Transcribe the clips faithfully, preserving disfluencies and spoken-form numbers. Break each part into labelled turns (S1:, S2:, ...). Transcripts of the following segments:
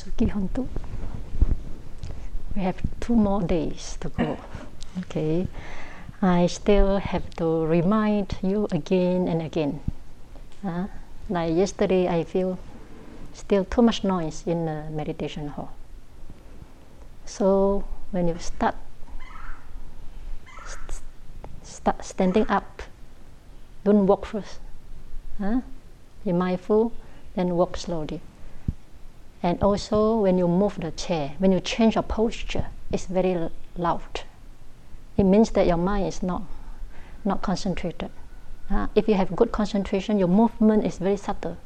S1: Sukihontu. We have two more days to go. Okay, I still have to remind you again and again. Uh, like yesterday, I feel still too much noise in the meditation hall. So when you start, st- start standing up, don't walk first. Huh? Be mindful, then walk slowly. And also when you move the chair, when you change your posture, it's very loud. It means that your mind is not, not concentrated. Uh, if you have good concentration, your movement is very subtle.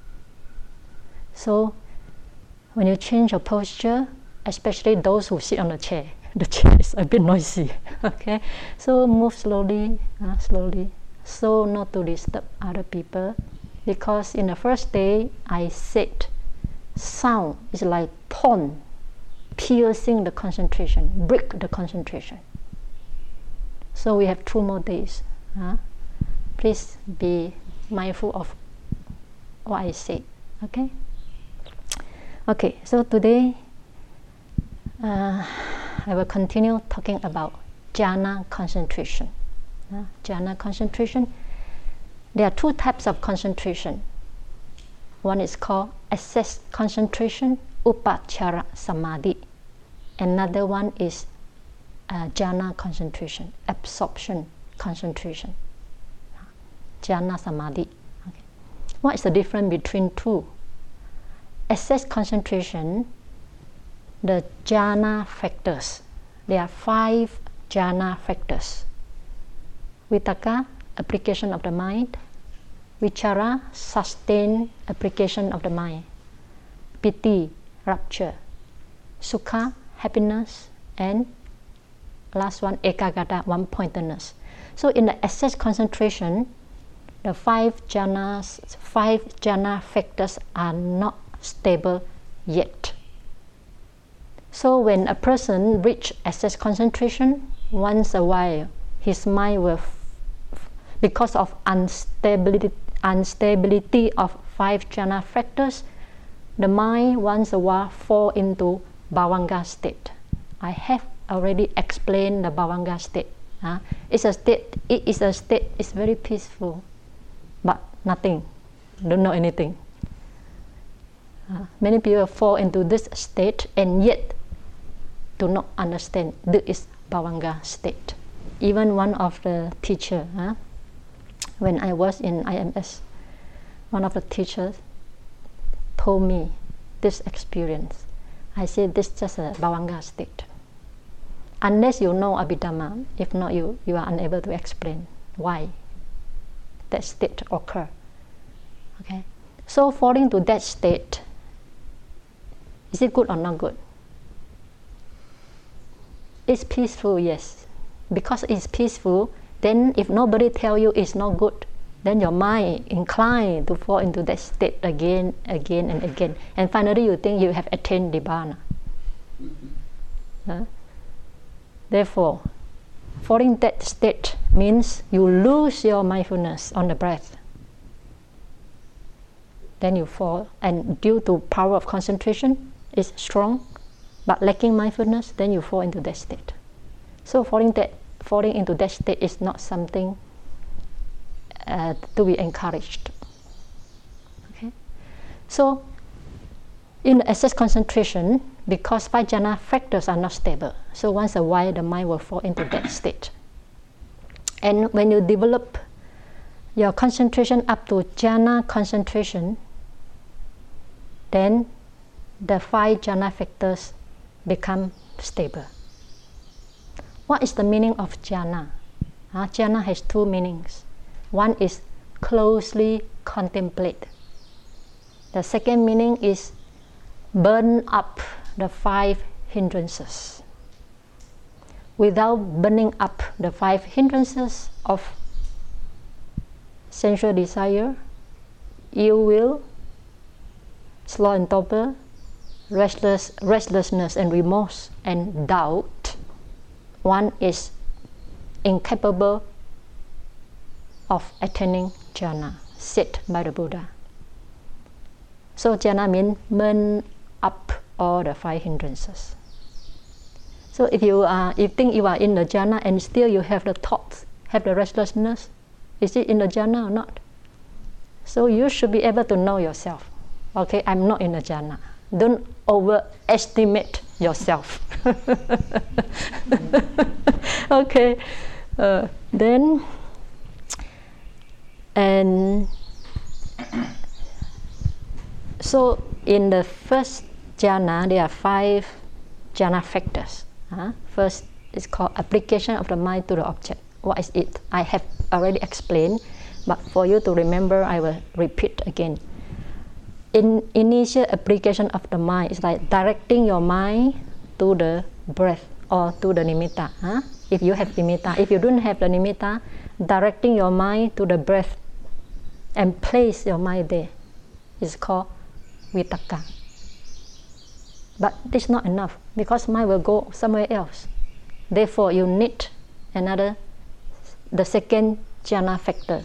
S1: So when you change your posture, especially those who sit on the chair, the chair is a bit noisy. Okay, so move slowly, uh, slowly, so not to disturb other people. Because in the first day, I said, sound is like thorn, piercing the concentration, break the concentration. So we have two more days. Huh? Please be mindful of what I say. Okay. Okay. So today, uh, I will continue talking about jhana concentration. Uh, jhana concentration. There are two types of concentration. One is called access concentration, upachara samadhi. Another one is uh, jhana concentration, absorption concentration, jhana samadhi. Okay. What is the difference between two? Access concentration, the jhana factors. There are five jhana factors. Vitaka, application of the mind. Vichara, sustained application of the mind. Piti, rapture. Sukha, happiness. And last one, ekagata, one-pointedness. So in the access concentration, the five jhanas, five jhana factors are not stable yet. So when a person reaches access concentration, once a while, his mind will, f- because of instability, instability of five jhana factors, the mind once a while fall into bhavanga state. I have already explained the bhavanga state. Uh, it's a state. It is a state. It's very peaceful, but nothing. Don't know anything. Uh, many people fall into this state and yet do not understand this is bhavanga state. Even one of the teacher. Uh, When I was in I M S, one of the teachers told me this experience. I said, this is just a bhavanga state. Unless you know Abhidhamma, if not, you, you are unable to explain why that state occur. Okay? So falling to that state, is it good or not good? It's peaceful, yes. Because it's peaceful, then if nobody tell you it's not good, then your mind inclined to fall into that state again, again and again. And finally you think you have attained Nibbana. Uh, therefore, falling that state means you lose your mindfulness on the breath. Then you fall, and due to power of concentration is strong, but lacking mindfulness, then you fall into that state. So falling that falling into that state is not something uh, to be encouraged. Okay? So, in the access concentration, because five jhana factors are not stable, so once a while the mind will fall into that state. And when you develop your concentration up to jhana concentration, then the five jhana factors become stable. What is the meaning of jhana? Uh, jhana has two meanings. One is closely contemplate. The second meaning is burn up the five hindrances. Without burning up the five hindrances of sensual desire, ill will, sloth and torpor, restless, restlessness and remorse, and doubt, one is incapable of attaining jhana, said by the Buddha. So jhana means burn up all the five hindrances. So if you are, if think you are in the jhana and still you have the thoughts, have the restlessness, is it in the jhana or not? So you should be able to know yourself. Okay, I'm not in the jhana. Don't overestimate yourself. Okay, uh, then and so in the first jhana there are five jhana factors. Huh? First is called application of the mind to the object. What is it? I have already explained, but for you to remember, I will repeat again. In initial application of the mind is like directing your mind to the breath or to the nimitta. Huh? If you have nimitta, if you don't have the nimitta, directing your mind to the breath and place your mind there is called vitakka. But this is not enough because mind will go somewhere else. Therefore, you need another, the second jhana factor,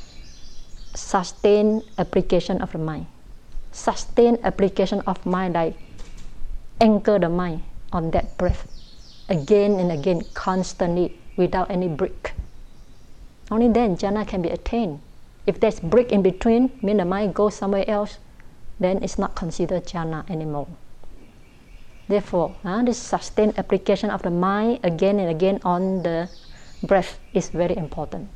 S1: sustained application of the mind. Sustained application of mind, like anchor the mind on that breath again and again, constantly, without any break. Only then jhana can be attained. If there's break in between, mean the mind goes somewhere else, then it's not considered jhana anymore. Therefore, uh, this sustained application of the mind again and again on the breath is very important.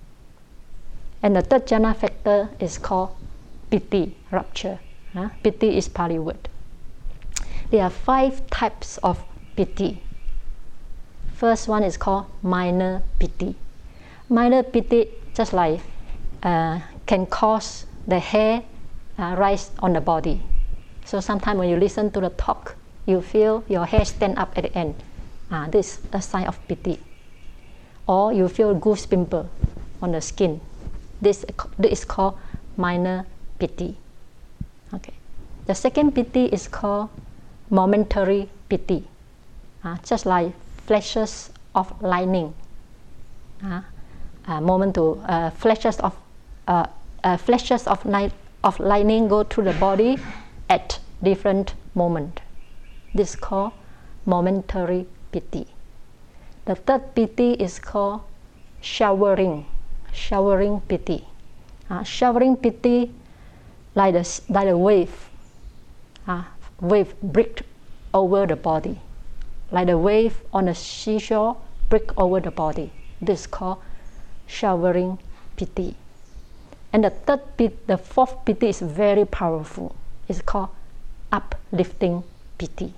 S1: And the third jhana factor is called piti, rapture. Uh, piti is Pali word. There are five types of piti. First one is called minor piti. Minor piti, just like uh, can cause the hair uh, rise on the body. So sometimes when you listen to the talk, you feel your hair stand up at the end. Ah, this is a sign of piti. Or you feel goose pimple on the skin. This, this is called minor piti. Okay. The second piti is called momentary piti. Ah, just like flashes of lightning. Ah, uh, moment to uh, flashes of uh, uh, flashes of light of lightning go through the body at different moment. This is called momentary piti. The third piti is called showering, showering piti. Uh, showering piti, like the like a wave, uh, wave break over the body, like the wave on a seashore break over the body. This is called showering piti. And the third piti, the fourth piti is very powerful. It's called uplifting piti.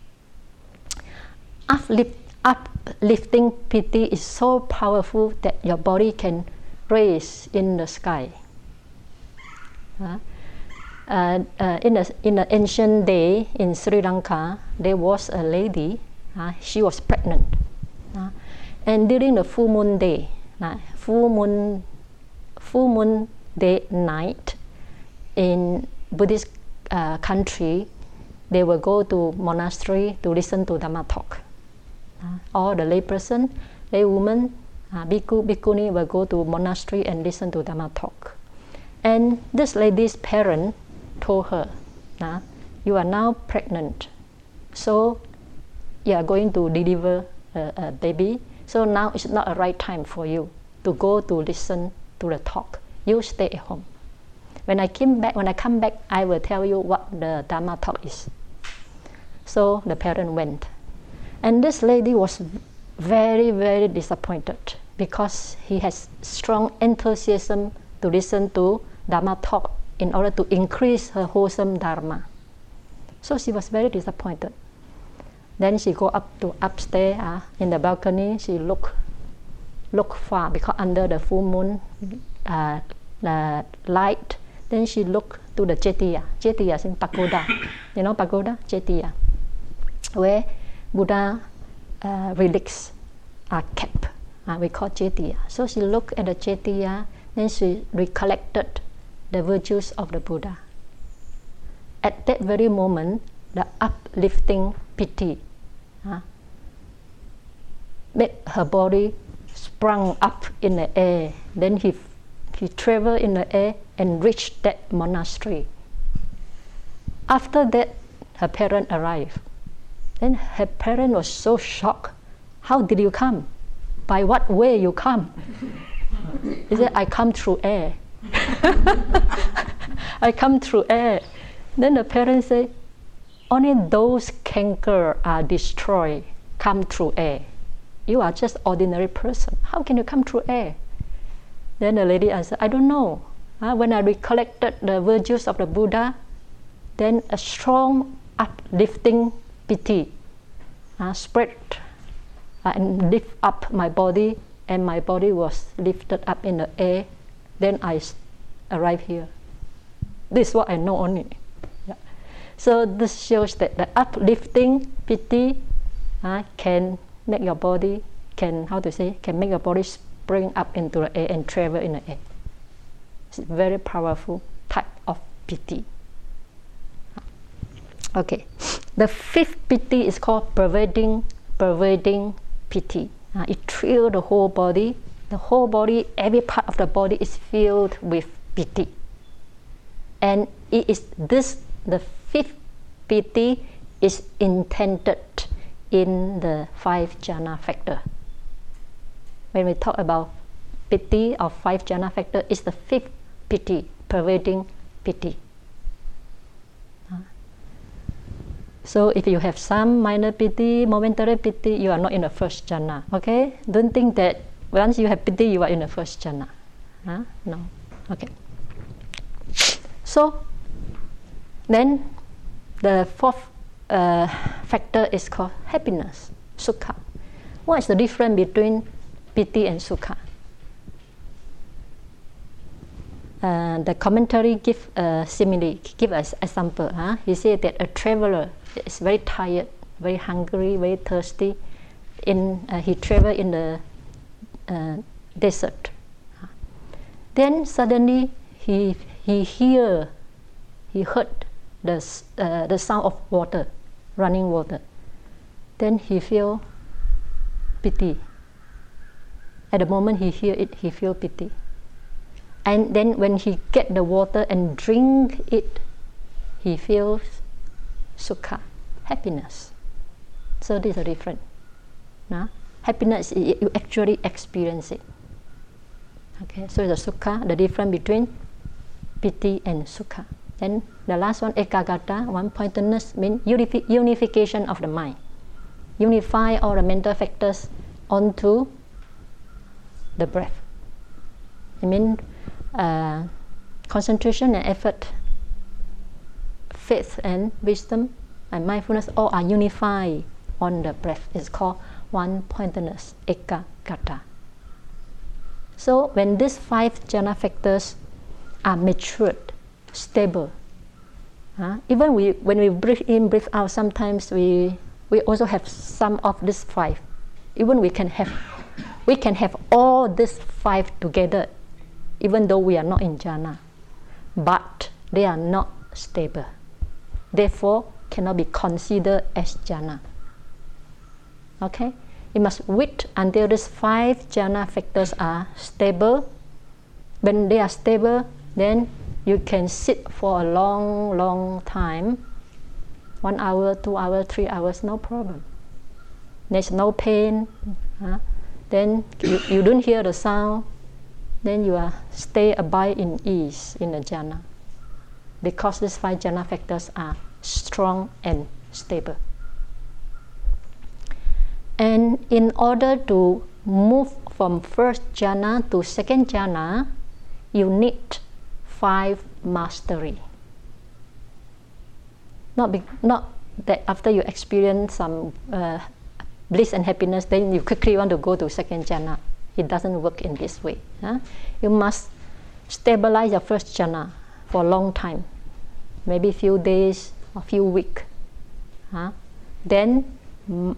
S1: Uplift, uplifting piti is so powerful that your body can raise in the sky. Uh, uh, uh, in the in the ancient day in Sri Lanka, there was a lady. Uh, she was pregnant, uh, and during the full moon day, uh, full moon, full moon day night, in Buddhist uh, country, they will go to monastery to listen to Dhamma talk. Uh, all the layperson, laywoman, uh, bhikkhu, bhikkhuni will go to monastery and listen to Dhamma talk. And this lady's parent told her, uh, you are now pregnant, so you are going to deliver a, a baby, so now it's not a right time for you to go to listen to the talk. You stay at home. When I came back, when I come back, I will tell you what the Dhamma talk is. So the parent went. And this lady was very, very disappointed because he has strong enthusiasm to listen to Dhamma talk in order to increase her wholesome Dharma. So she was very disappointed. Then she go up to upstairs uh, in the balcony. She look, look far because under the full moon uh, the light. Then she look to the Jetiya. Jetiya is in pagoda. You know pagoda? Jetiya, where Buddha uh, relics are kept. Uh, we call Jetiya. So she looked at the Jetiya, then she recollected the virtues of the Buddha. At that very moment, the uplifting piti uh, made her body sprung up in the air. Then he, he traveled in the air and reached that monastery. After that, her parent arrived. Then her parent was so shocked. How did you come? By what way you come? He said, I come through air. I come through air. Then the parents say, only those canker are destroyed, come through air. You are just ordinary person. How can you come through air? Then the lady answered, I don't know. Uh, when I recollected the virtues of the Buddha, then a strong uplifting piti uh, spread uh, and lift up my body, and my body was lifted up in the air. Then I arrived here. This is what I know only. Yeah. So this shows that the uplifting piti uh, can make your body, can, how to say, can make your body spring up into the air and travel in the air. It's a very powerful type of piti. Okay, the fifth piti is called pervading, pervading piti. Uh, it thrills the whole body. The whole body, every part of the body is filled with piti. And it is this, the fifth piti is intended in the five jhana factor. When we talk about piti of five jhana factor, it's the fifth piti, pervading piti. So if you have some minor piti, momentary piti, you are not in the first jhana. Okay? Don't think that once you have piti, you are in the first jhana. Huh? No. Okay. So then the fourth uh, factor is called happiness, sukha. What is the difference between piti and sukha? Uh, the commentary give a simile, give us example. Huh? He said that a traveler is very tired, very hungry, very thirsty. In uh, he traveled in the uh, desert. Then suddenly he he hear, he heard the uh, the sound of water, running water. Then he feel pity. At the moment he hear it, he feel pity. And then when he get the water and drink it, he feels sukha, happiness. So these are different. Nah? Happiness, you actually experience it. Okay, so the sukha, the difference between piti and sukha. Then the last one, ekagata, one-pointedness, means unifi- unification of the mind. Unify all the mental factors onto the breath. I mean, uh, concentration and effort, faith and wisdom and mindfulness all are unified on the breath. It's called one-pointedness, ekagata. So when these five jhana factors are matured, stable, uh, even we, when we breathe in, breathe out, sometimes we we also have some of these five. Even we can have we can have all these five together, even though we are not in jhana, but they are not stable. Therefore, cannot be considered as jhana. Okay, you must wait until these five jhana factors are stable. When they are stable, then you can sit for a long, long time. One hour, two hours, three hours, no problem. There's no pain. Huh? Then you, you don't hear the sound. Then you are stay abide in ease in the jhana, because these five jhana factors are strong and stable. And in order to move from first jhana to second jhana, you need five mastery. Not, be, not that after you experience some uh, bliss and happiness, then you quickly want to go to second jhana. It doesn't work in this way. Huh? You must stabilize your first jhana for a long time, maybe few days or few weeks. Huh? Then, m-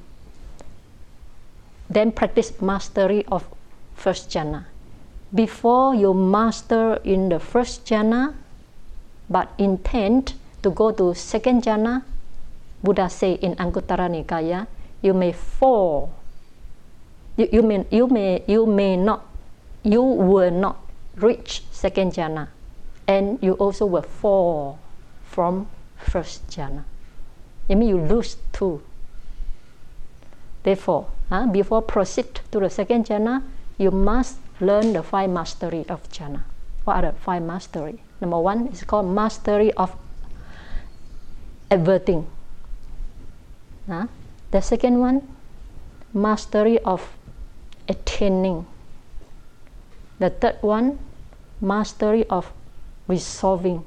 S1: then practice mastery of first jhana. Before you master in the first jhana, but intend to go to second jhana, Buddha say in Anguttara Nikaya, you may fall. You, you may you may you may not, you will not reach second jhana, and you also will fall from first jhana. it means you lose two. Therefore, uh, before proceed to the second jhana, you must learn the five mastery of jhana. What are the five mastery? Number one is called mastery of averting. Uh, the second one, mastery of attaining. The third one, mastery of resolving.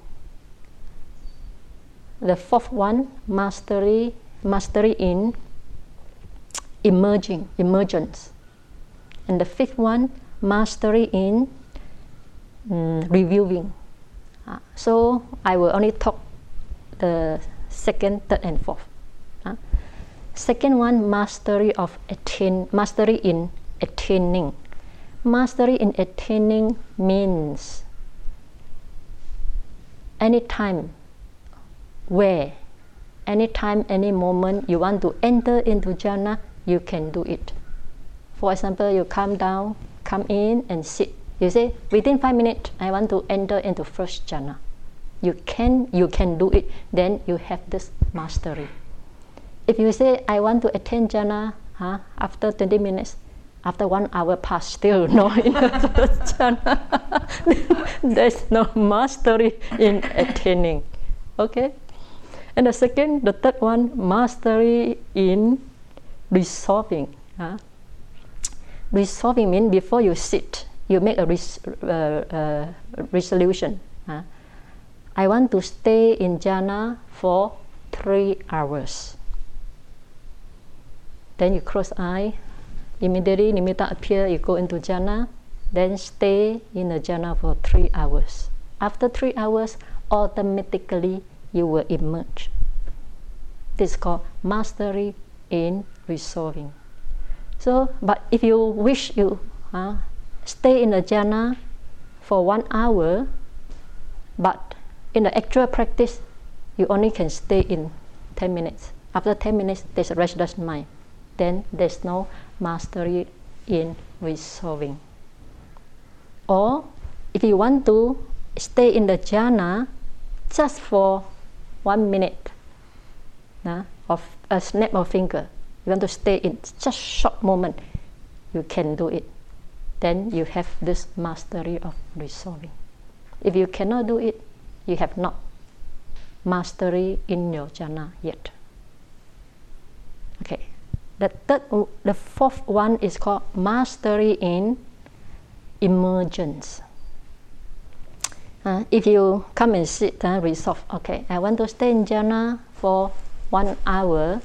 S1: The fourth one, mastery mastery in emerging, emergence. And the fifth one, mastery in um, reviewing. Uh, so I will only talk the second, third, and fourth. Uh, second one, mastery of attain, mastery in attaining. Mastery in attaining means anytime, where, anytime, any moment you want to enter into jhana, you can do it. For example, you come down, come in and sit. You say, within five minutes, I want to enter into first jhana. You can, you can do it. Then you have this mastery. If you say, I want to attain jhana huh, after twenty minutes, after one hour pass, still not in the first jhana, there's no mastery in attaining. Okay? And the second, the third one, mastery in resolving. Huh? Resolving means before you sit, you make a res uh, uh, resolution. Huh? I want to stay in jhana for three hours. Then you close eye, immediately nimitta appear, you go into jhana, then stay in the jhana for three hours. After three hours, automatically you will emerge. This is called mastery in resolving. So, but if you wish you uh, stay in the jhana for one hour, but in the actual practice, you only can stay in ten minutes. After ten minutes, there's a restless mind. Then there's no mastery in resolving. Or if you want to stay in the jhana just for one minute uh, of a snap of finger, you want to stay in just short moment, you can do it. Then you have this mastery of resolving. If you cannot do it, you have not mastery in your jhana yet. Okay. The third, the fourth one is called mastery in emergence. Uh, if you come and sit and uh, resolve, okay, I want to stay in jhana for one hour.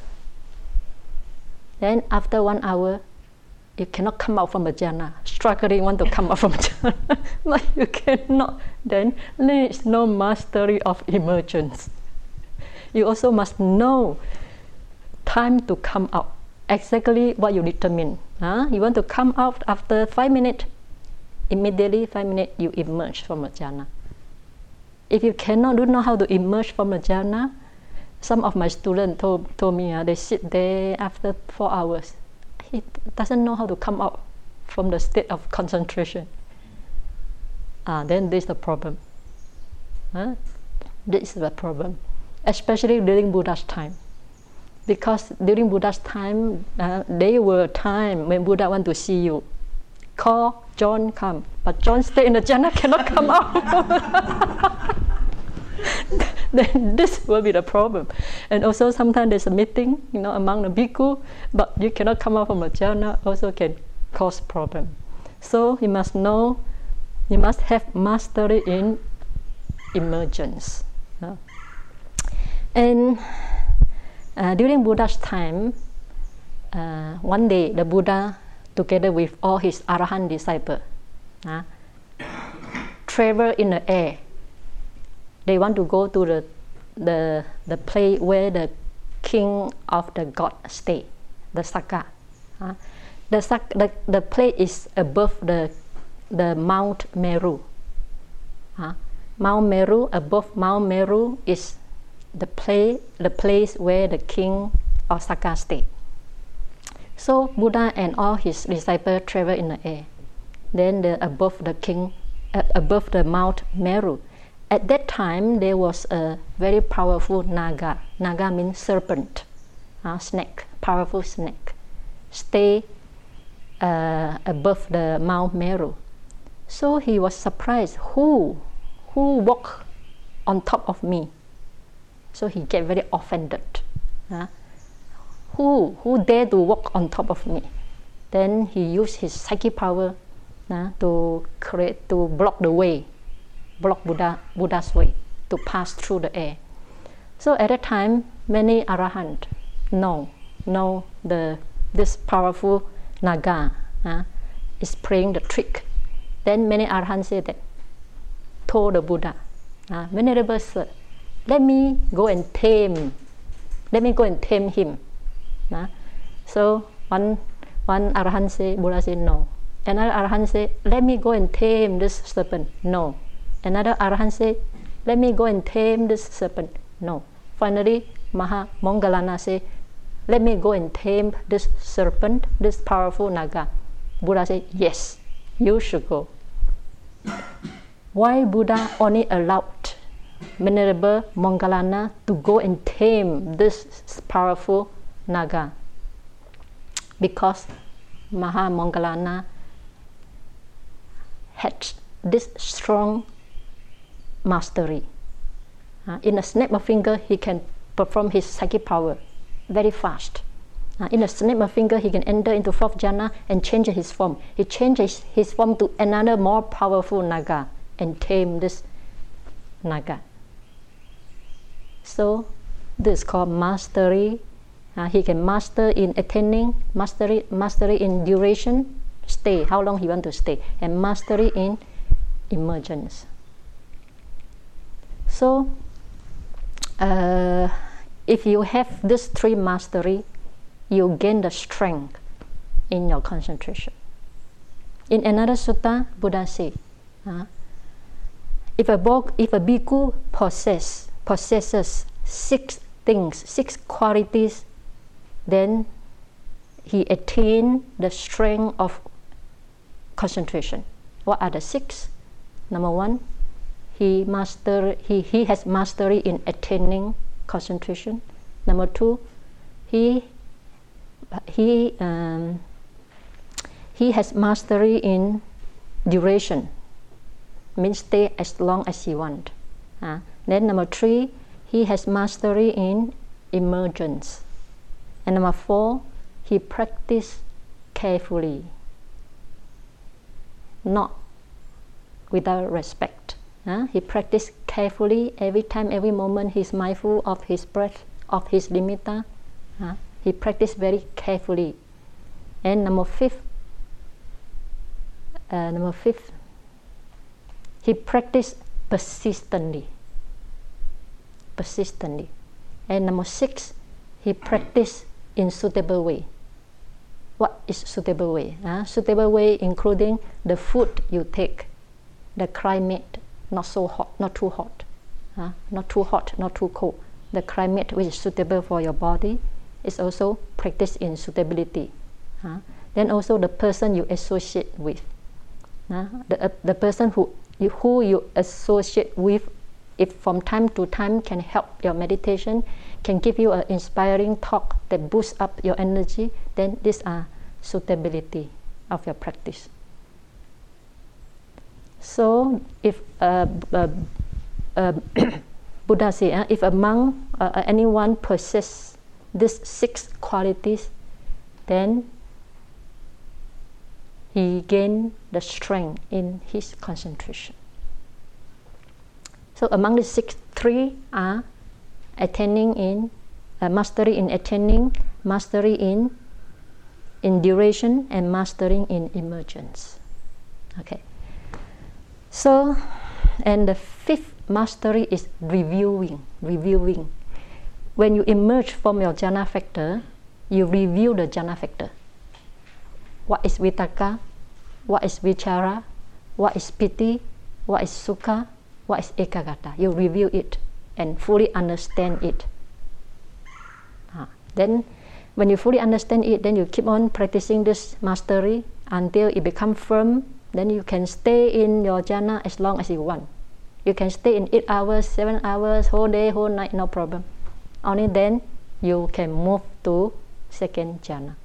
S1: Then after one hour, you cannot come out from the jhana. Struggling want to come out from the jhana, but you cannot. Then there is no mastery of emergence. You also must know time to come out. Exactly what you determine. Huh? You want to come out after five minutes, immediately five minutes you emerge from a jhana. If you cannot do know how to emerge from a jhana, some of my students told, told me uh, they sit there after four hours. He doesn't know how to come out from the state of concentration. Uh, then this is the problem. Huh? This is the problem, especially during Buddha's time. Because during Buddha's time, uh, there were time when Buddha want to see you. Call John, come. But John stay in the jhana, cannot come out. Then this will be the problem. And also sometimes there's a meeting, you know, among the bhikkhu, but you cannot come out from the jhana, also can cause problem. So you must know, you must have mastery in emergence. Uh, and Uh, during Buddha's time, uh, one day the Buddha, together with all his Arahant disciples, uh, travel in the air. They want to go to the the the place where the king of the god stay, the Sakka. Uh, the, the the place is above the the Mount Meru. Uh, Mount Meru, above Mount Meru is the place, the place where the king of Sakka stayed. So Buddha and all his disciples travel in the air. Then the, above the king, uh, above the Mount Meru, at that time there was a very powerful naga. Naga means serpent, uh, snake, powerful snake, stay uh, above the Mount Meru. So he was surprised, who, who walked on top of me? So he get very offended. Uh, who, who dare to walk on top of me? Then he used his psychic power uh, to create, to block the way, block Buddha, Buddha's way, to pass through the air. So at that time, many arahant know, know the, this powerful naga uh, is playing the trick. Then many arahants said that, told the Buddha, uh, Venerable Sir, let me go and tame, let me go and tame him. Uh, so one, one arahant said, Buddha said no. Another arahant said, let me go and tame this serpent. No. Another arahant said, let me go and tame this serpent. No. Finally, Maha Moggallana said, let me go and tame this serpent, this powerful naga. Buddha said, yes, you should go. Why Buddha only allowed Venerable Moggallana to go and tame this powerful naga? Because Maha Moggallana had this strong mastery. Uh, in a snap of finger, he can perform his psychic power very fast. Uh, in a snap of finger, he can enter into fourth jhana and change his form. He changes his form to another more powerful naga and tame this naga. So this is called mastery. Uh, he can master in attaining, mastery, mastery in duration, stay, how long he want to stay, and mastery in emergence. So uh, if you have this three mastery, you gain the strength in your concentration. In another sutta, Buddha said, uh, if a if a bhikkhu possess, possesses six things, six qualities, then he attains the strength of concentration. What are the six? Number one, he master he, he has mastery in attaining concentration. Number two, he he um, he has mastery in duration, means stay as long as he wants. Uh, then number three, he has mastery in emergence. And number four, he practice carefully, not without respect. Uh, he practice carefully every time, every moment. He's mindful of his breath, of his nimitta. Uh, he practice very carefully. And number fifth, uh, number fifth, he practice persistently. Persistently. And number six, he practice in suitable way. What is suitable way? Uh, suitable way including the food you take, the climate, not so hot, not too hot, uh, not too hot, not too cold. The climate which is suitable for your body is also practiced in suitability. Uh, then also the person you associate with. Uh, the, uh, the person who you, who you associate with, if from time to time can help your meditation, can give you an inspiring talk that boosts up your energy, then these are suitability of your practice. So if uh, uh, uh, Buddha said, uh, if a monk, uh, anyone possesses these six qualities, then he gains the strength in his concentration. So among the six, three are attaining in, uh, mastery in attaining, mastery in, in duration, and mastering in emergence. Okay. So, and the fifth mastery is reviewing, reviewing. When you emerge from your jhana factor, you review the jhana factor. What is vitakka? What is vichara? What is piti? What is sukha? What is ekagata? You review it and fully understand it. Ah, then, when you fully understand it, then you keep on practicing this mastery until it becomes firm. Then you can stay in your jhana as long as you want. You can stay in eight hours, seven hours, whole day, whole night, no problem. Only then you can move to second jhana.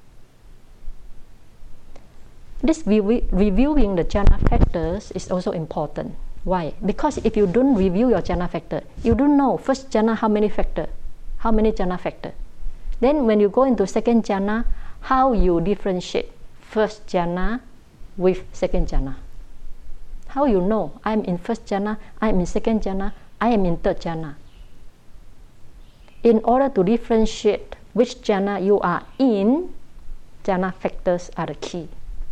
S1: This re- reviewing the jhana factors is also important. Why? Because if you don't review your jhana factor, you don't know first jhana how many factor, how many jhana factor. Then when you go into second jhana, how you differentiate first jhana with second jhana. How you know I'm in first jhana, I'm in second jhana, I am in third jhana. In order to differentiate which jhana you are in, jhana factors are the key.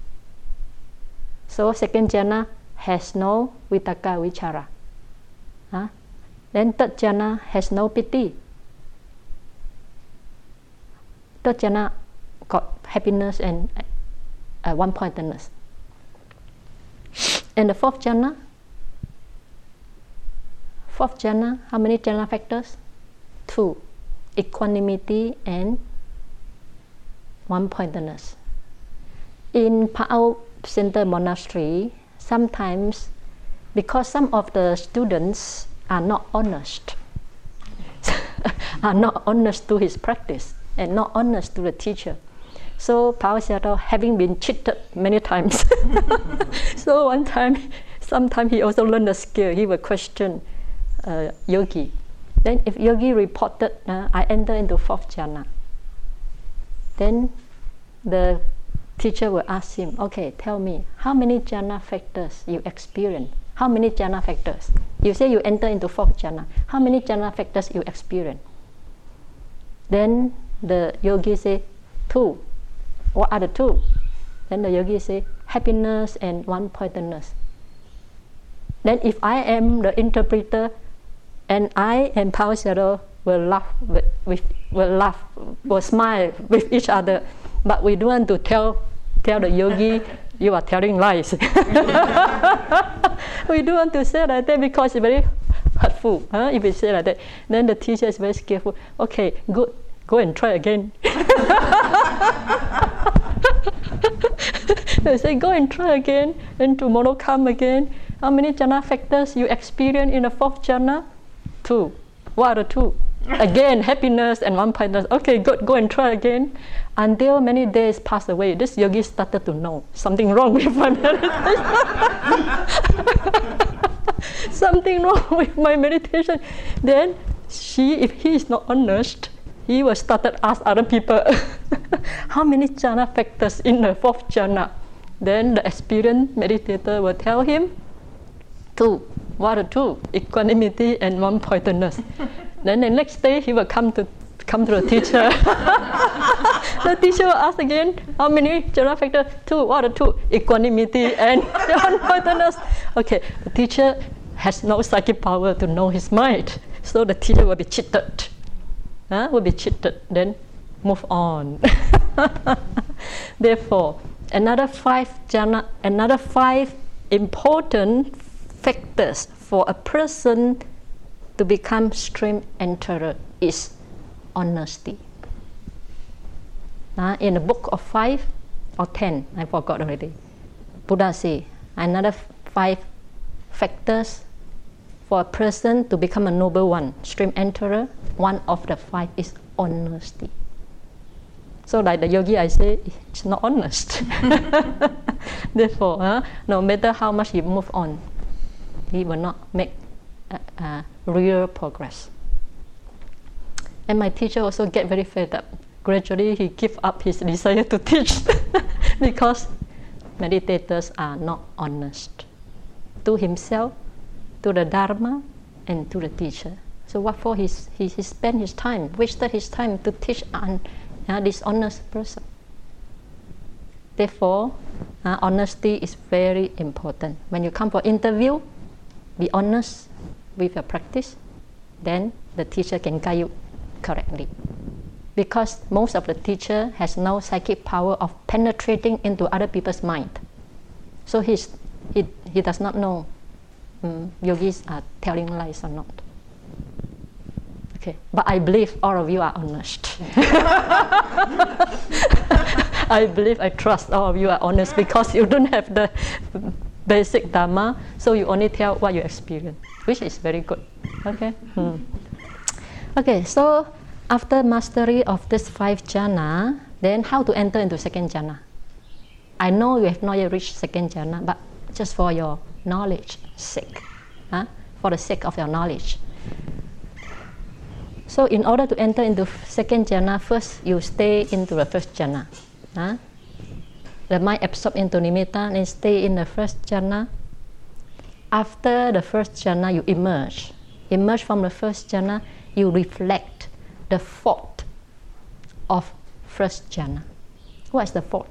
S1: So second jhana has no vitaka vichara. Huh? Then third jhana has no piti. Third jhana got happiness and uh, one-pointedness. And the fourth jhana, fourth jhana, how many jhana factors? Two, equanimity and one-pointedness. In Phao Center Monastery, sometimes because some of the students are not honest, are not honest to his practice and not honest to the teacher. So Phao Sayadaw, having been cheated many times, so one time, sometime he also learned a skill. He would question uh, yogi. Then if yogi reported, uh, I enter into fourth jhana. Then the teacher will ask him, okay, tell me, how many jhana factors you experience? How many jhana factors? You say you enter into fourth jhana. How many jhana factors you experience? Then the yogi say, two. What are the two? Then the yogi say, happiness and one-pointedness. Then if I am the interpreter, and I and Phao Sayadaw will laugh with, with, will laugh, will smile with each other, but we don't want to tell tell the yogi, you are telling lies. We don't want to say like that because it's very hurtful. Huh? If we say like that, then the teacher is very careful. Okay, good, go and try again. They say, go and try again, and tomorrow come again. How many jhana factors you experience in the fourth jhana? Two. What are the two? Again, happiness and one-pointedness. Okay, good, go and try again. Until many days passed away, this yogi started to know something wrong with my meditation. Something wrong with my meditation. Then she, if he is not honest, he will start to ask other people, how many jhana factors in the fourth jhana? Then the experienced meditator will tell him, two. What are two? Equanimity and one-pointedness. Then the next day he will come to come to the teacher. The teacher will ask again, how many jhana factors? Two. What are two? Equanimity and one-pointedness. Okay, the teacher has no psychic power to know his mind, so the teacher will be cheated. Huh? Will be cheated. Then move on. Therefore, another five jhana, another five important factors for a person to become stream enterer is honesty. Uh, in the book of five or ten, I forgot already, Buddha say another five factors for a person to become a noble one, stream enterer, one of the five is honesty. So like the yogi, I say, it's not honest. Therefore, uh, no matter how much he move on, he will not make uh, uh, real progress. And my teacher also get very fed up. Gradually, he give up his desire to teach because meditators are not honest to himself, to the Dharma, and to the teacher. So what for he, he, he spent his time, wasted his time to teach an uh, dishonest person. Therefore, uh, honesty is very important. When you come for interview, be honest with your practice, then the teacher can guide you correctly. Because most of the teacher has no psychic power of penetrating into other people's mind. So he's, he, he does not know um, yogis are telling lies or not. Okay, but I believe all of you are honest. I believe, I trust all of you are honest because you don't have the basic Dharma, so you only tell what you experience, which is very good. Okay. Hmm. Okay. So after mastery of this five jhana, then how to enter into second jhana? I know you have not yet reached second jhana, but just for your knowledge sake, huh? For the sake of your knowledge. So in order to enter into second jhana, first you stay into the first jhana. Huh? The mind absorbed into nimitta and stay in the first jhana. After the first jhana, you emerge. Emerge from the first jhana, you reflect the fault of first jhana. What is the fault?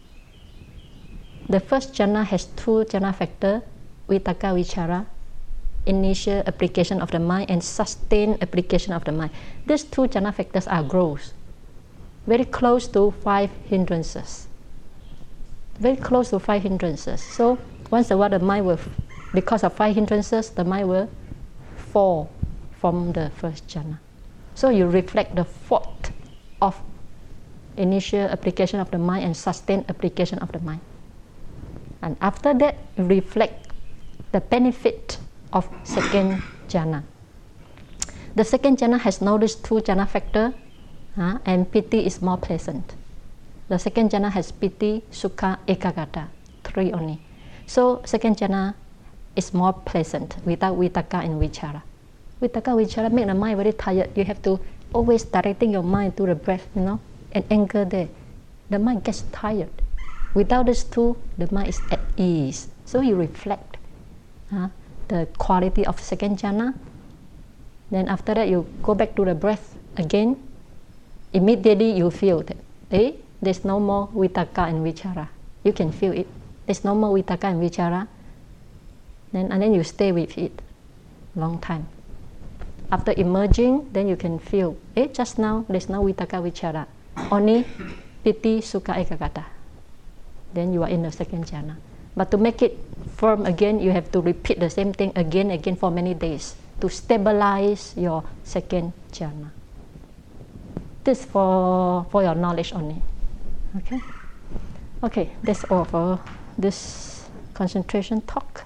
S1: The first jhana has two jhana factors, vitakka vichara, initial application of the mind, and sustained application of the mind. These two jhana factors are gross, very close to five hindrances. Very close to five hindrances. So once a while the mind will, because of five hindrances, the mind will fall from the first jhana. So you reflect the fault of initial application of the mind and sustained application of the mind. And after that, you reflect the benefit of second jhana. The second jhana has noticed two jhana factors, uh, and piti is more pleasant. The second jhana has piti, sukha, ekaggata, three only. So second jhana is more pleasant without vitakka and vichara. Vitakka, vichara make the mind very tired. You have to always directing your mind to the breath, you know, and anchor there. The mind gets tired. Without these two, the mind is at ease. So you reflect uh, the quality of second jhana. Then after that, you go back to the breath again. Immediately you feel that, eh, there's no more vitakka and vichara. You can feel it. There's no more vitakka and vichara. Then, and then you stay with it long time. After emerging, then you can feel, eh, just now there's no vitakka vichara. Only piti, sukha, ekaggata. Then you are in the second jhana. But to make it firm again, you have to repeat the same thing again and again for many days to stabilize your second jhana. This for for your knowledge only. Okay. Okay, that's all for this concentration talk.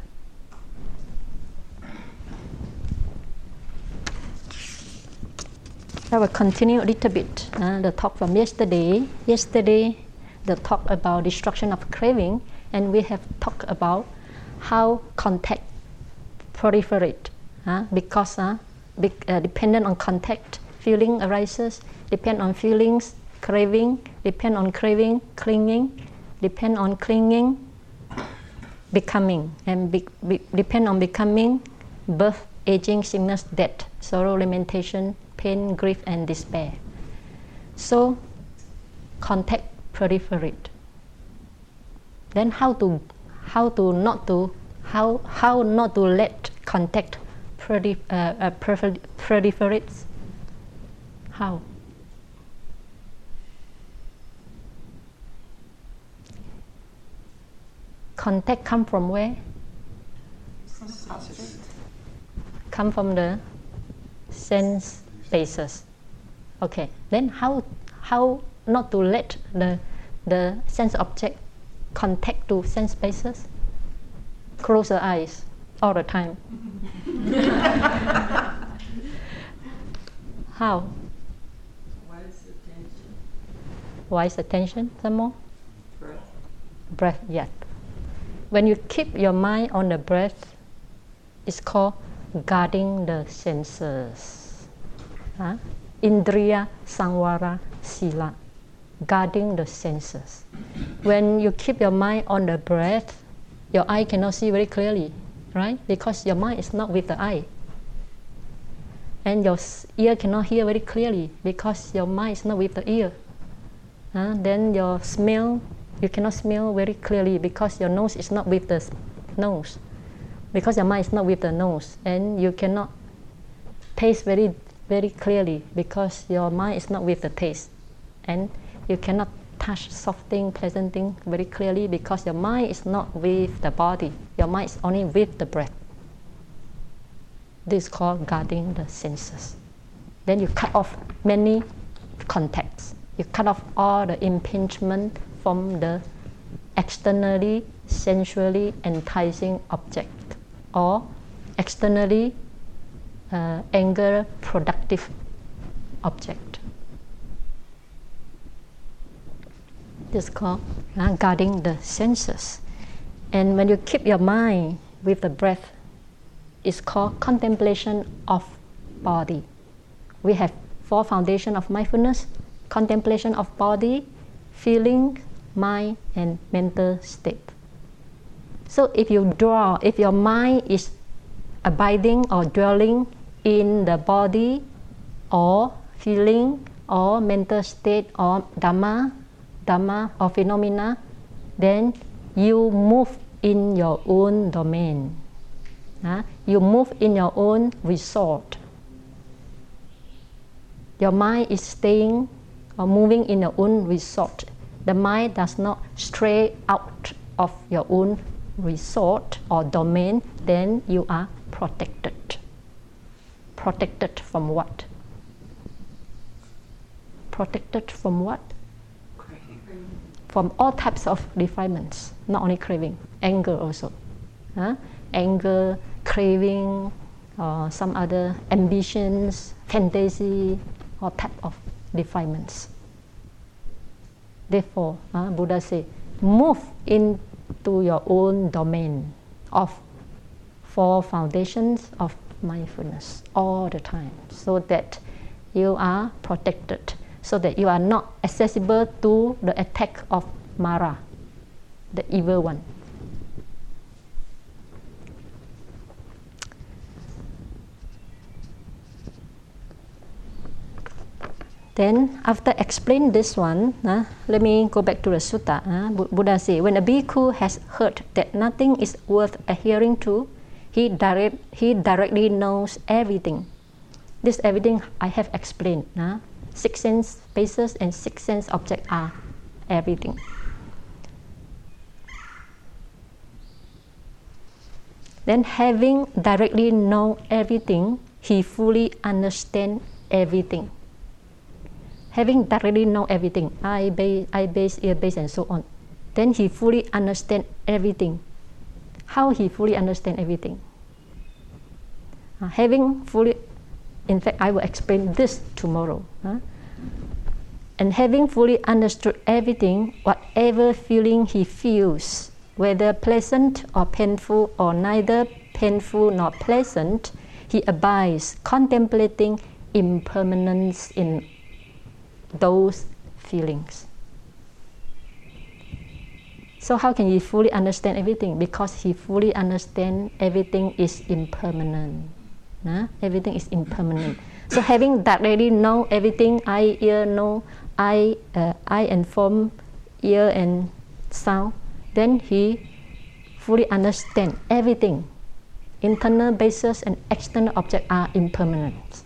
S1: I will continue a little bit uh, the talk from yesterday. Yesterday, the talk about destruction of craving, and we have talked about how contact proliferate uh, because uh, be, uh, dependent on contact, feeling arises, depend on feelings, craving, depend on craving, clinging, depend on clinging, becoming, and be, be, depend on becoming, birth, aging, sickness, death, sorrow, lamentation, pain, grief, and despair. So, contact proliferate. Then how to how to not to how how not to let contact prolif, uh, uh, proliferate? How? Contact come from where? Come from the sense basis. Okay. Then how how not to let the the sense object contact to sense basis? Close the eyes all the time. How?
S2: Wise attention.
S1: Wise attention. Some more?
S2: Breath.
S1: Breath, yes. When you keep your mind on the breath, it's called guarding the senses. Huh? Indriya Samvara Sila. Guarding the senses. When you keep your mind on the breath, your eye cannot see very clearly, right? Because your mind is not with the eye. And your ear cannot hear very clearly because your mind is not with the ear. Uh, then your smell, you cannot smell very clearly because your nose is not with the nose. Because your mind is not with the nose. And you cannot taste very, very clearly because your mind is not with the taste. And you cannot touch soft thing, pleasant thing very clearly because your mind is not with the body. Your mind is only with the breath. This is called guarding the senses. Then you cut off many contacts. You cut off all the impingement from the externally sensually enticing object, or externally uh, anger productive object. This is called uh, guarding the senses. And when you keep your mind with the breath, it's called contemplation of body. We have four foundations of mindfulness: contemplation of body, feeling, mind, and mental state. So if you draw, if your mind is abiding or dwelling in the body or feeling or mental state or dhamma, dhamma or phenomena, then you move in your own domain. Uh, you move in your own resort. Your mind is staying or moving in your own resort. The mind does not stray out of your own resort or domain, then you are protected. Protected from what? Protected from what?
S2: Craving.
S1: From all types of defilements, not only craving, anger also. Huh? Anger, craving, or some other ambitions, fantasy, or type of defilements. Therefore, uh, Buddha says, move into your own domain of four foundations of mindfulness all the time, so that you are protected, so that you are not accessible to the attack of Mara, the evil one. Then, after explaining this one, uh, let me go back to the sutta. Uh, Buddha says, when a bhikkhu has heard that nothing is worth adhering to, he, direct, he directly knows everything. This everything I have explained. Uh, six sense bases and six sense objects are everything. Then, having directly known everything, he fully understands everything. Having directly know everything, eye base, eye base, ear base, and so on, then he fully understands everything. How he fully understands everything? Uh, having fully, in fact, I will explain this tomorrow. Huh? And having fully understood everything, whatever feeling he feels, whether pleasant or painful or neither painful nor pleasant, he abides contemplating impermanence in those feelings. So how can he fully understand everything? Because he fully understands everything is impermanent. Nah? Everything is impermanent. So having directly know everything, eye, ear, know, eye, uh, eye and form, ear and sound, then he fully understands everything. Internal bases and external objects are impermanent.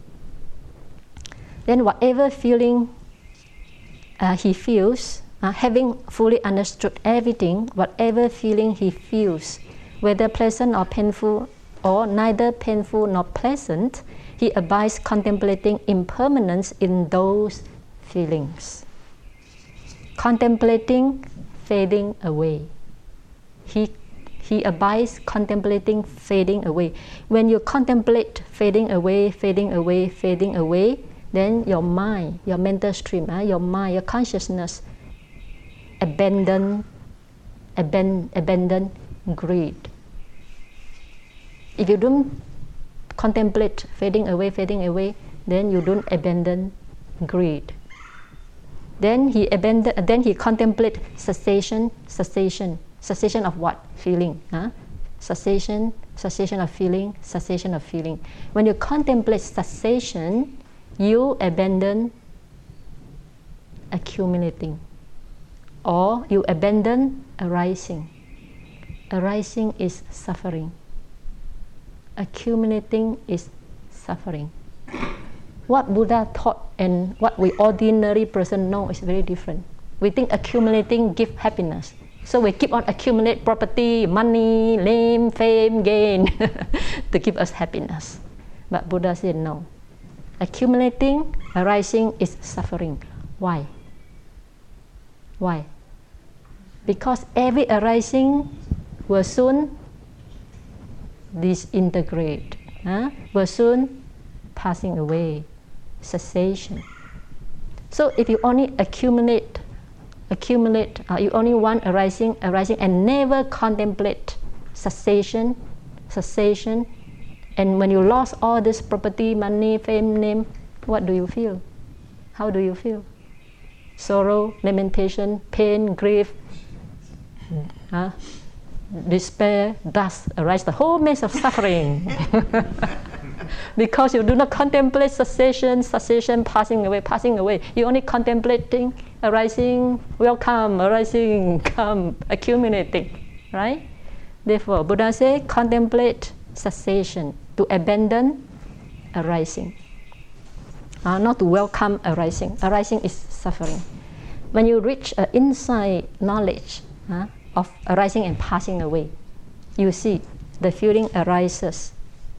S1: Then whatever feeling uh, he feels, uh, having fully understood everything, whatever feeling he feels, whether pleasant or painful, or neither painful nor pleasant, he abides contemplating impermanence in those feelings. Contemplating fading away. He, he abides contemplating fading away. When you contemplate fading away, fading away, fading away, then your mind, your mental stream, uh, your mind, your consciousness abandon, abandon, abandon greed. If you don't contemplate fading away, fading away, then you don't abandon greed. Then he abandon, then he contemplate cessation, cessation, cessation of what? Feeling. Huh? Cessation, cessation of feeling, cessation of feeling. When you contemplate cessation, you abandon accumulating, or you abandon arising. Arising is suffering. Accumulating is suffering. What Buddha taught and what we ordinary person know is very different. We think accumulating gives happiness. So we keep on accumulate property, money, name, fame, gain to give us happiness. But Buddha said no. Accumulating, arising is suffering. Why? Why? Because every arising will soon disintegrate, huh? will soon passing away, cessation. So if you only accumulate, accumulate, uh, you only want arising, arising, and never contemplate cessation, cessation, and when you lost all this property, money, fame, name, what do you feel? How do you feel? Sorrow, lamentation, pain, grief, uh, despair, thus arise the whole mass of suffering. Because you do not contemplate cessation, cessation, passing away, passing away. You only contemplating, arising, will come, arising, come, accumulating, right? Therefore, Buddha says, contemplate cessation, to abandon arising. Uh, not to welcome arising. Arising is suffering. When you reach an insight knowledge uh, of arising and passing away, you see the feeling arises,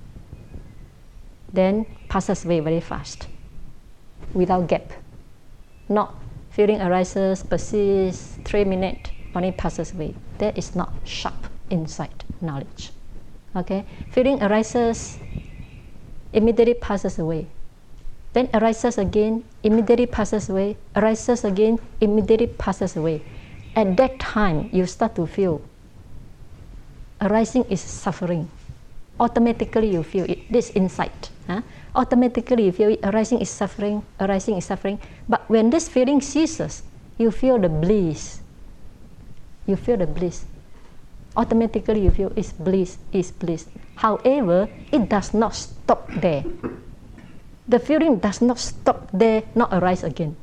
S1: then passes away very fast, without gap. Not feeling arises, persists, three minutes, only passes away. That is not sharp insight knowledge. Okay, feeling arises, immediately passes away. Then arises again, immediately passes away, arises again, immediately passes away. At that time, you start to feel arising is suffering. Automatically you feel it, this insight. Huh? Automatically you feel it, arising is suffering, arising is suffering. But when this feeling ceases, you feel the bliss. You feel the bliss. Automatically you feel it's bliss, it's bliss. However, it does not stop there. The feeling does not stop there, not arise again.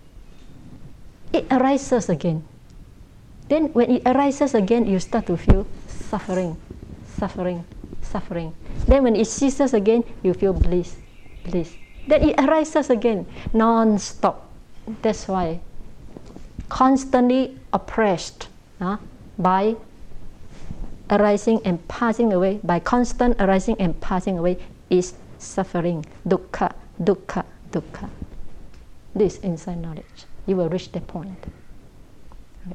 S1: It arises again. Then when it arises again, you start to feel suffering, suffering, suffering. Then when it ceases again, you feel bliss, bliss. Then it arises again, non-stop. That's why constantly oppressed uh, by arising and passing away, by constant arising and passing away is suffering, dukkha, dukkha, dukkha. This inside knowledge, you will reach that point. Okay.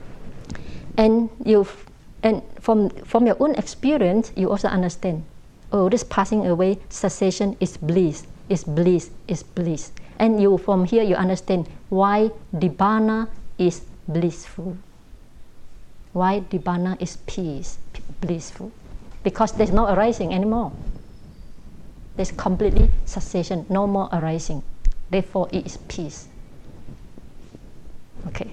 S1: And you, and from from your own experience, you also understand. Oh, this passing away, cessation is bliss, is bliss, is bliss. And you from here you understand why Nibbana is blissful. Why Nibbana is peace, blissful. Because there's no arising anymore. There's completely cessation, no more arising. Therefore, it is peace. Okay.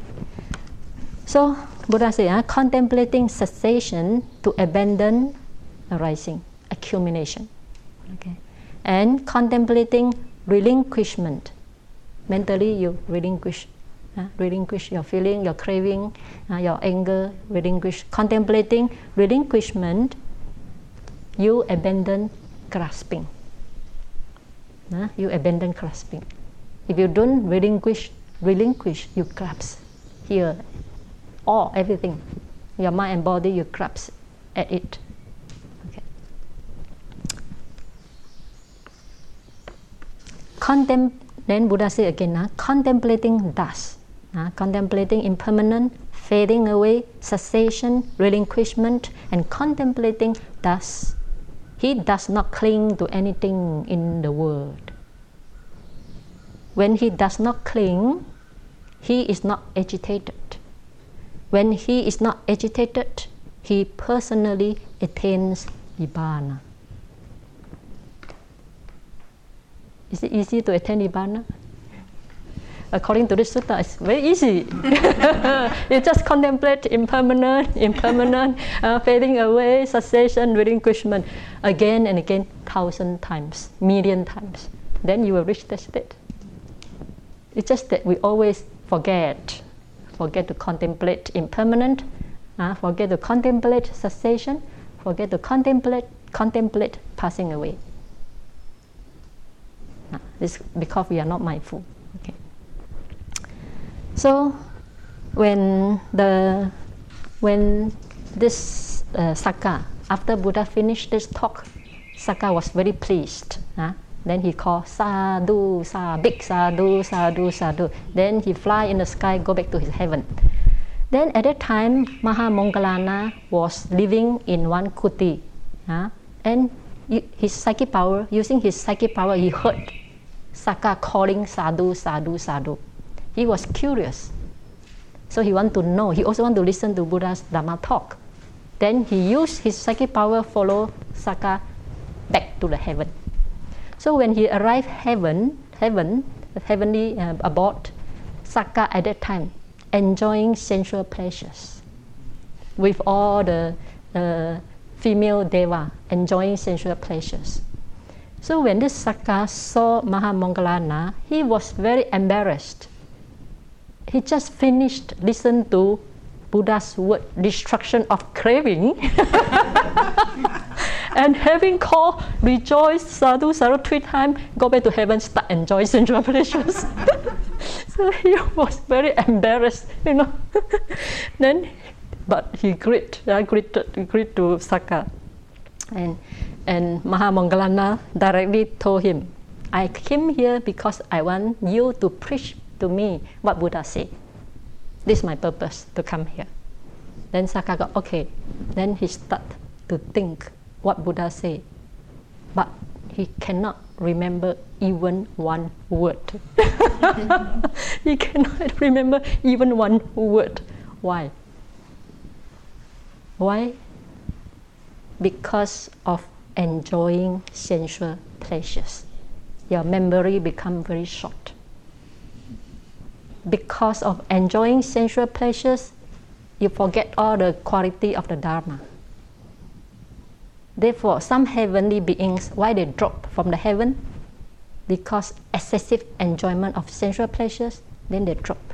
S1: So, Buddha said, uh, contemplating cessation to abandon arising, accumulation. Okay. And contemplating relinquishment. Mentally, you relinquish. Uh, relinquish your feeling, your craving, uh, your anger, relinquish. Contemplating relinquishment, you abandon grasping. Uh, you abandon grasping. If you don't relinquish, relinquish, you grasp here, all, everything. Your mind and body, you grasp at it. Okay. Contem- then Buddha said again, uh, contemplating thus. Uh, contemplating impermanent, fading away, cessation, relinquishment, and contemplating thus, he does not cling to anything in the world. When he does not cling, he is not agitated. When he is not agitated, he personally attains Nibbana. Is it easy to attain Nibbana? According to this sutta, it's very easy. You just contemplate impermanent, impermanent, uh, fading away, cessation, relinquishment, again and again, thousand times, million times. Then you will reach that state. It's just that we always forget, forget to contemplate impermanent, uh, forget to contemplate cessation, forget to contemplate, contemplate passing away. Uh, this because we are not mindful. Okay. So, when the when this uh, Sakka, after Buddha finished this talk, Sakka was very pleased. Huh? Then he called sadhu, sa, big sadhu, sadhu, sadhu. Then he fly in the sky, go back to his heaven. Then at that time, Mahamoggallana was living in one kuti, uh, and his psychic power, using his psychic power, he heard Sakka calling sadhu, sadhu, sadhu. He was curious, so he wanted to know. He also wanted to listen to Buddha's Dhamma talk. Then he used his psychic power, follow Sakka back to the heaven. So when he arrived heaven, heaven, the heavenly uh, abode, Sakka at that time enjoying sensual pleasures with all the uh, female deva enjoying sensual pleasures. So when this Sakka saw Mahamoggallana, he was very embarrassed. He just finished listening to Buddha's word, destruction of craving, and having called, rejoice, sadhu, sadhu three times, go back to heaven, start enjoying sensual pleasures. So he was very embarrassed, you know. Then, but he agreed, uh, agreed, agreed to Sakka. And, and Mahamoggallana directly told him, I came here because I want you to preach to me what Buddha said. This is my purpose, to come here. Then Sakka got, okay. Then he started to think what Buddha said. But he cannot remember even one word. He cannot remember even one word. Why? Why? Because of enjoying sensual pleasures. Your memory becomes very short. Because of enjoying sensual pleasures, you forget all the quality of the Dharma. Therefore, some heavenly beings, why they drop from the heaven? Because excessive enjoyment of sensual pleasures, then they drop.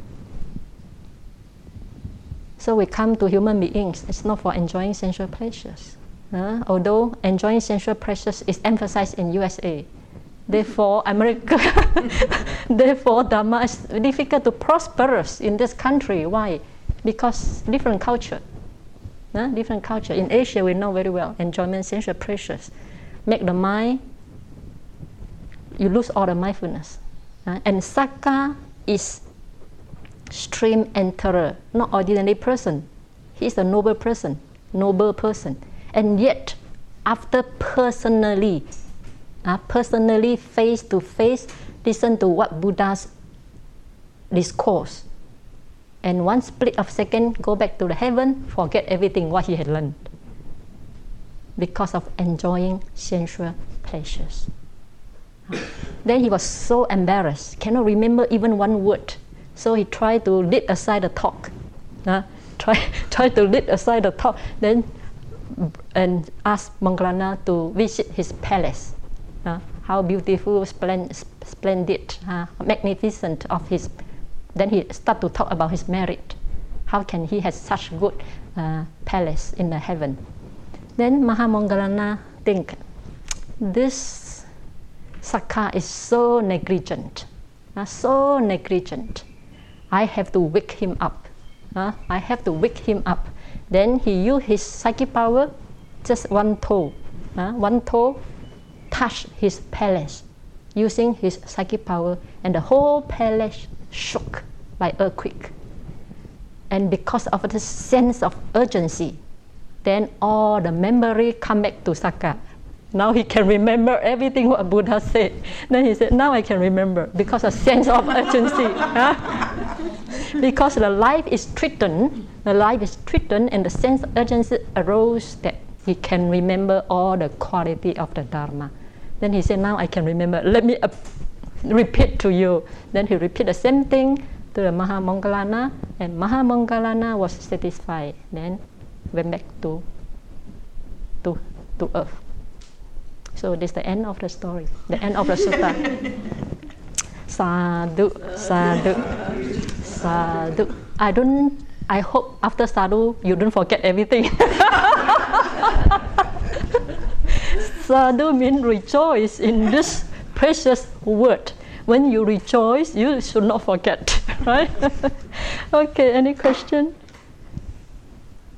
S1: So we come to human beings, it's not for enjoying sensual pleasures. Uh, although enjoying sensual pleasures is emphasized in U S A. Therefore, America, therefore Dharma is difficult to prosper in this country. Why? Because different culture. Uh, different culture. In Asia, we know very well, enjoyment, sensual pleasures, make the mind, you lose all the mindfulness. Uh, and Sakka is stream enterer, not ordinary person. He is a noble person, noble person. And yet, after personally, uh, personally face to face, listen to what Buddha's discourse, and one split of second, go back to the heaven, forget everything what he had learned because of enjoying sensual pleasures. Then he was so embarrassed, cannot remember even one word. So he tried to lead aside the talk. Uh, try, try to lead aside the talk. Then and asked Moggallana to visit his palace. Uh, how beautiful, splendid, splendid uh, magnificent of his. Then he started to talk about his merit. How can he have such good uh, palace in the heaven? Then Mahamoggallana think, this Sakka is so negligent, uh, so negligent. I have to wake him up. Uh, I have to wake him up. Then he used his psychic power, just one toe, uh, one toe touched his palace, using his psychic power, and the whole palace shook like earthquake. And because of the sense of urgency, then all the memory come back to Sakka. Now he can remember everything what Buddha said. Then he said, now I can remember because of sense of urgency. Huh? Because the life is threatened, the life is threatened, and the sense of urgency arose that he can remember all the quality of the Dharma. Then he said, now I can remember. Let me uh, repeat to you. Then he repeated the same thing to the Mahamoggallana, and Mahamoggallana was satisfied. Then went back to to to earth. So this is the end of the story, the end of the sutta. Sadhu, sadhu, sadhu. I don't. I hope after sadhu you don't forget everything. Sadhu means rejoice in this precious word. When you rejoice, you should not forget, right? Okay, any question?